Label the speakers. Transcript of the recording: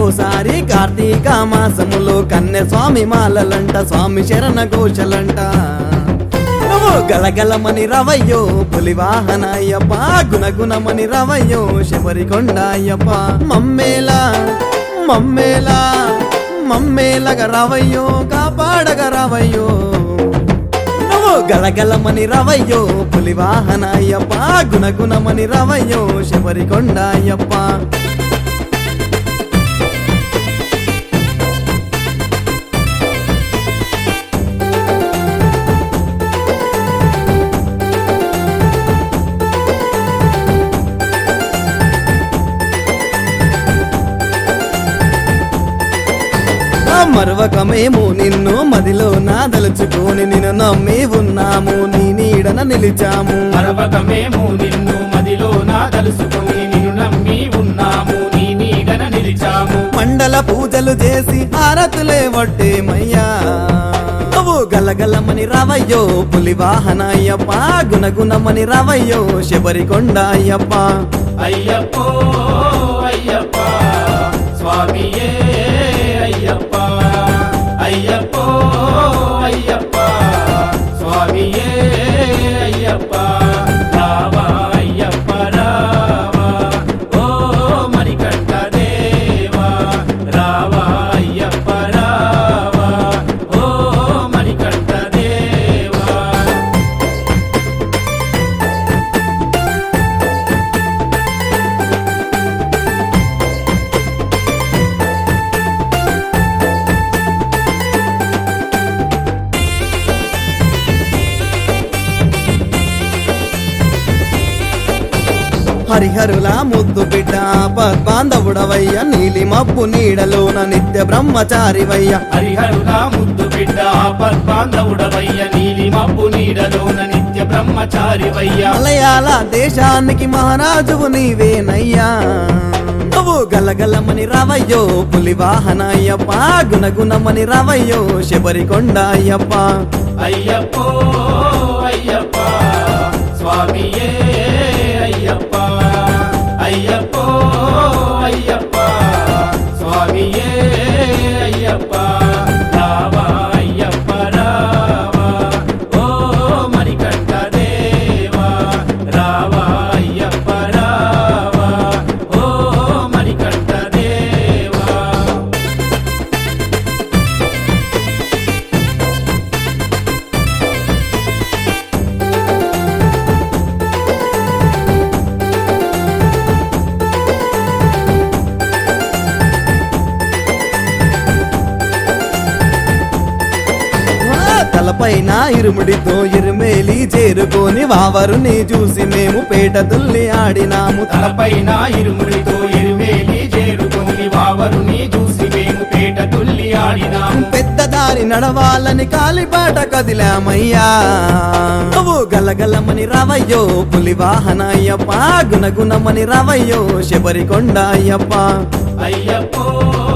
Speaker 1: ఓసారి కార్తీక మాసములో కన్నె స్వామి మాలలంట స్వామి శరణ ఘోషలంట నువ్వు గలగలమని రవయ్యో పులి వాహన అయ్యప్ప గుణగుణమని రవయ్యో శబరికొండ అయ్యప్ప మమ్మేలా మమ్మేలా మమ్మేలగ రవయ్యో కాపాడగ రవయ్యో నువ్వు గలగలమని రవయ్యో పులి వాహన అయ్యప్ప గుణగుణమని రవయ్యో శబరికొండ అయ్యప్ప మరవకమేమో నిన్ను మదిలో దలుచుకొని నిన్ను నమ్మి ఉన్నాము నీ నీడన నిలిచాము
Speaker 2: మరవకమేమో నిన్ను మదిలో దలుచుకొని నిన్ను నమ్మి ఉన్నాము నీ నీడన నిలిచాము
Speaker 1: మండల పూజలు చేసి హారతులే వడ్డేమయ్యా నువ్వు గలగలమని రవయ్యో పులి వాహన అయ్యప్ప గుణగుణమని రవయ్యో శబరికొండ అయ్యప్ప
Speaker 2: అయ్యప్పో అయ్యప్ప స్వామియే అయ్యప్ప అయ్యప్పో అయ్యప్ప స్వామియే అయ్యప్ప రావా అయ్యప్ప రావా ఓ మణికంఠ దేవా రావా అయ్యప్ప రావా ఓ మణికంఠ దేవా
Speaker 1: హరిహరుల ముద్దు బిడ్డ బాంధవుడవయ్య నీలి మబ్బు నీడలోన నిత్య బ్రహ్మచారివయ్య
Speaker 2: హరిహరుల ముద్దు బిడ్డ పద్మాంధవుడవయ్య నీలి మబ్బు నీడలోన నిత్య బ్రహ్మచారివయ్య
Speaker 1: మలయాళ దేశానికి మహారాజువు నీవేనయ్యా నువ్వు గలగలమని రవయ్యో పులి వాహన అయ్యప్ప గుణగుణమని రవయ్యో శబరికొండ అయ్యప్ప
Speaker 2: అయ్యప్పో అయ్యప్ప స్వామియే అయ్యప్ప అయ్యప్పో అయ్యప్ప స్వామియే అయ్యప్ప రావా అయ్యప్ప రావా ఓ మణికంఠ దేవా రావా అయ్యప్ప రావా ఓ మణికంఠ దేవా
Speaker 1: తలపైన ఇరుముడితో ఇరుమేలి చేరుకొని వావరుని చూసి మేము పేట తుల్లి ఆడినాము
Speaker 2: తలపైన ఇరుముడితో ఇరువేలి చేరుకొని వావరుని చూసి మేము పేట తుల్లి ఆడినాము
Speaker 1: పెద్ద దారి నడవాలని కాలిబాట కదిలామయ్యా నువ్వు గలగలమని రవయ్యో పులి వాహన అయ్యప్ప గుణగుణమని రవయ్యో శబరికొండ అయ్యప్ప
Speaker 2: అయ్యప్పో